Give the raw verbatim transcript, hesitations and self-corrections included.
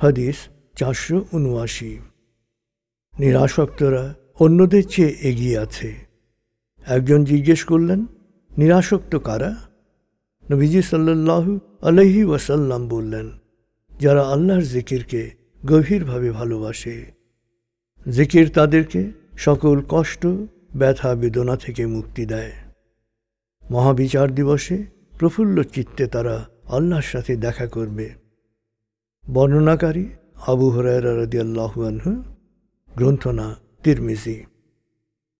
হাদিস চারশো উনআশি। নিরাসক্তরা অন্যদের চেয়ে এগিয়ে আছে। একজন জিজ্ঞেস করলেন, নিরাসক্ত কারা? নবীজি সাল্লাল্লাহু আলাইহি ওয়াসাল্লাম বললেন, যারা আল্লাহর জিকিরকে গভীরভাবে ভালোবাসে। জিকির তাদেরকে সকল কষ্ট, ব্যথা, বেদনা থেকে মুক্তি দেয়। মহাবিচার দিবসে প্রফুল্ল চিত্তে তারা আল্লাহর সাথে দেখা করবে। বর্ণনাকারী আবু হুরায়রা রাদিয়াল্লাহু আনহু, গ্রন্থনা তিরমিজি।